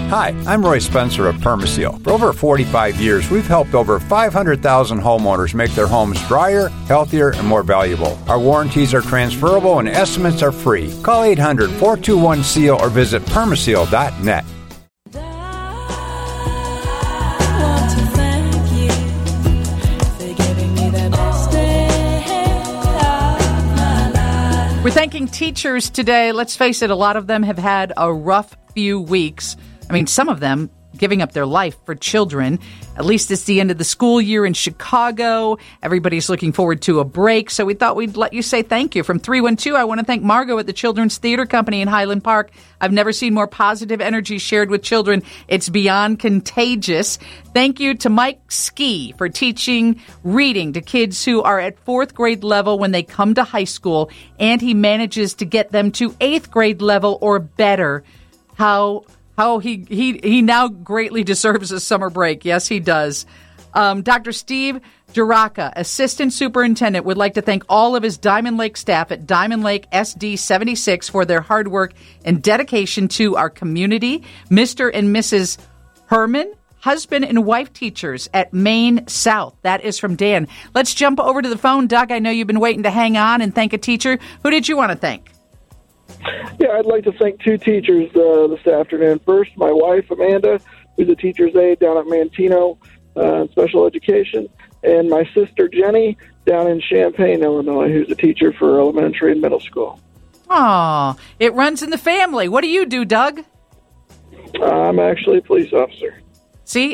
Hi, I'm Roy Spencer of Permaseal. For over 45 years, we've helped over 500,000 homeowners make their homes drier, healthier, and more valuable. Our warranties are transferable and estimates are free. Call 800-421-SEAL or visit permaseal.net. We're thanking teachers today. Let's face it, a lot of them have had a rough few weeks. I mean, some of them giving up their life for children. At least it's the end of the school year in Chicago. Everybody's looking forward to a break, so we thought we'd let you say thank you. From 312, I want to thank Margot at the Children's Theater Company in Highland Park. I've never seen more positive energy shared with children. It's beyond contagious. Thank you to Mike Ski for teaching reading to kids who are at 4th grade level when they come to high school, and he manages to get them to 8th grade level or better. How he now greatly deserves a summer break. Yes, he does. Dr. Steve Juraka, Assistant Superintendent, would like to thank all of his Diamond Lake staff at Diamond Lake SD 76 for their hard work and dedication to our community. Mr. and Mrs. Herman, husband and wife teachers at Maine South. That is from Dan. Let's jump over to the phone. Doug, I know you've been waiting to hang on and thank a teacher. Who did you want to thank? Yeah, I'd like to thank two teachers this afternoon. First, my wife, Amanda, who's a teacher's aide down at Mantino Special Education, and my sister, Jenny, down in Champaign, Illinois, who's a teacher for elementary and middle school. Aw, it runs in the family. What do you do, Doug? I'm actually a police officer. See,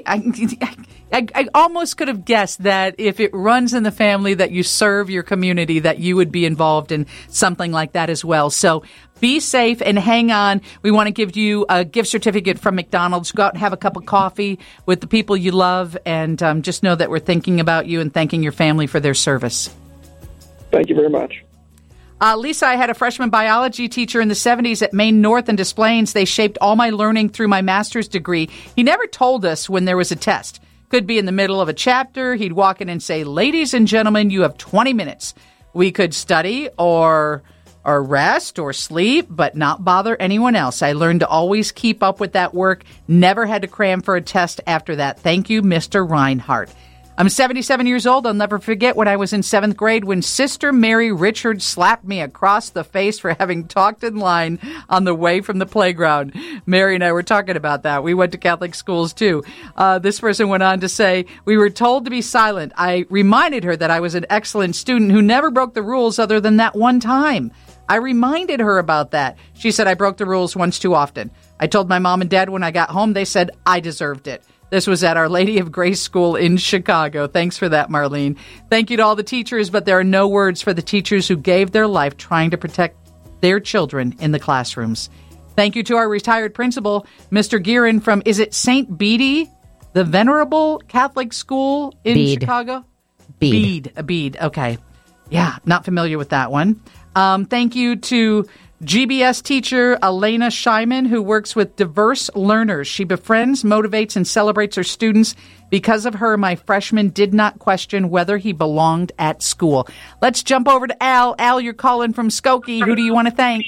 I almost could have guessed that if it runs in the family that you serve your community, that you would be involved in something like that as well. So be safe and hang on. We want to give you a gift certificate from McDonald's. Go out and have a cup of coffee with the people you love, and just know that we're thinking about you and thanking your family for their service. Thank you very much. Lisa, I had a freshman biology teacher in the 70s at Maine North and Des Plaines. They shaped all my learning through my master's degree. He never told us when there was a test. Could be in the middle of a chapter. He'd walk in and say, "Ladies and gentlemen, you have 20 minutes. We could study or rest or sleep, but not bother anyone else. I learned to always keep up with that work. Never had to cram for a test after that. Thank you, Mr. Reinhardt." I'm 77 years old. I'll never forget when I was in 7th grade when Sister Mary Richards slapped me across the face for having talked in line on the way from the playground. Mary and I were talking about that. We went to Catholic schools, too. This person went on to say, "We were told to be silent. I reminded her that I was an excellent student who never broke the rules other than that one time. I reminded her about that. She said I broke the rules once too often. I told my mom and dad when I got home. They said I deserved it." This was at Our Lady of Grace School in Chicago. Thanks for that, Marlene. Thank you to all the teachers, but there are no words for the teachers who gave their life trying to protect their children in the classrooms. Thank you to our retired principal, Mr. Gearin from, is it St. Bede, the Venerable Catholic School in Chicago? Bede. Okay. Yeah, not familiar with that one. Thank you to GBS teacher Elena Scheiman, who works with diverse learners. She befriends, motivates, and celebrates her students. Because of her, my freshman did not question whether he belonged at school. Let's jump over to Al. Al, you're calling from Skokie. Who do you want to thank?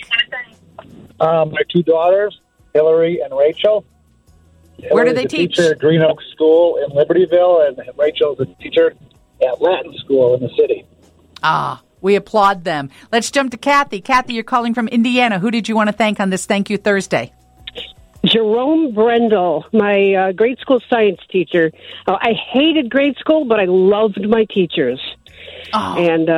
My two daughters, Hillary and Rachel. Where do they teach? Teacher at Green Oak School in Libertyville, and Rachel's a teacher at Latin School in the city. We applaud them. Let's jump to Kathy. Kathy, you're calling from Indiana. Who did you want to thank on this Thank You Thursday? Jerome Brendel, my grade school science teacher. I hated grade school, but I loved my teachers. And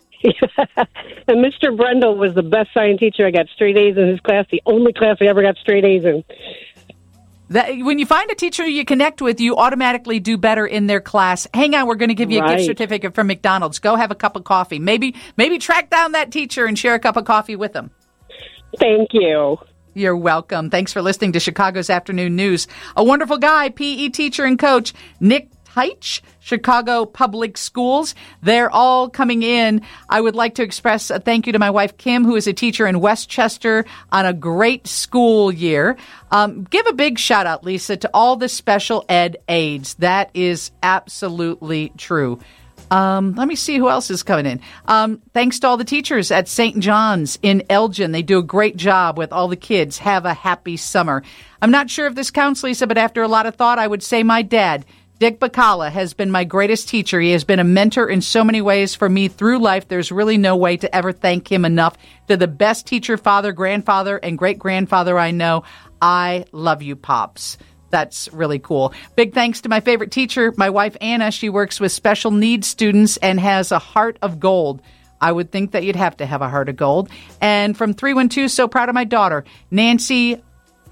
Mr. Brendel was the best science teacher. I got straight A's in his class, the only class I ever got straight A's in. When you find a teacher you connect with, you automatically do better in their class. Hang on, we're going to give you a gift certificate from McDonald's. Go have a cup of coffee. Maybe track down that teacher and share a cup of coffee with them. Thank you. You're welcome. Thanks for listening to Chicago's Afternoon News. A wonderful guy, PE teacher and coach, Nick Teich, Chicago Public Schools. They're all coming in. I would like to express a thank you to my wife, Kim, who is a teacher in Westchester on a great school year. Give a big shout out, Lisa, to all the special ed aides. That is absolutely true. Let me see who else is coming in. Thanks to all the teachers at St. John's in Elgin. They do a great job with all the kids. Have a happy summer. I'm not sure if this counts, Lisa, but after a lot of thought, I would say my dad, Dick Bacala, has been my greatest teacher. He has been a mentor in so many ways for me through life. There's really no way to ever thank him enough. To the best teacher, father, grandfather, and great-grandfather I know, I love you, Pops. That's really cool. Big thanks to my favorite teacher, my wife, Anna. She works with special needs students and has a heart of gold. I would think that you'd have to have a heart of gold. And from 312, so proud of my daughter, Nancy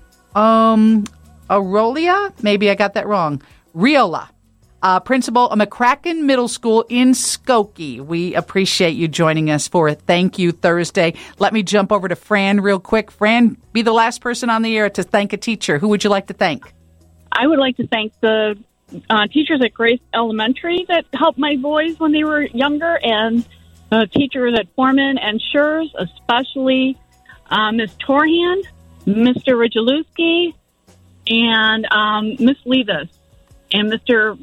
Aurelia. Maybe I got that wrong. Riola, principal of McCracken Middle School in Skokie. We appreciate you joining us for Thank You Thursday. Let me jump over to Fran real quick. Fran, be the last person on the air to thank a teacher. Who would you like to thank? I would like to thank the teachers at Grace Elementary that helped my boys when they were younger, and the teachers at Foreman and Schurz, especially Miss Torhan, Mr. Ridjalewski, and Miss Levis, and Mr.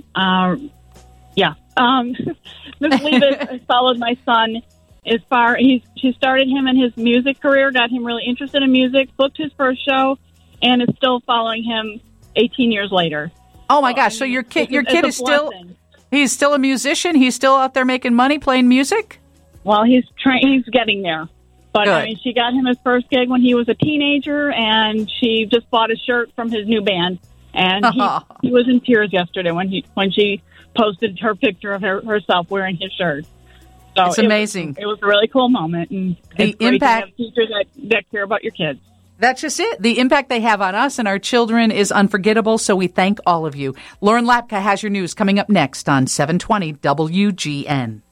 Miss Levis followed my son as far. She started him in his music career, got him really interested in music, booked his first show, and is still following him 18 years later. Oh my gosh! So your kid is he's still a musician. He's still out there making money playing music. Well, he's getting there. But I mean, she got him his first gig when he was a teenager, and she just bought a shirt from his new band. And he was in tears yesterday when she posted her picture of herself wearing his shirt. So it's amazing. It was a really cool moment, and the impact to have teachers that care about your kids. That's just it. The impact they have on us and our children is unforgettable, so we thank all of you. Lauren Lapka has your news coming up next on 720 WGN.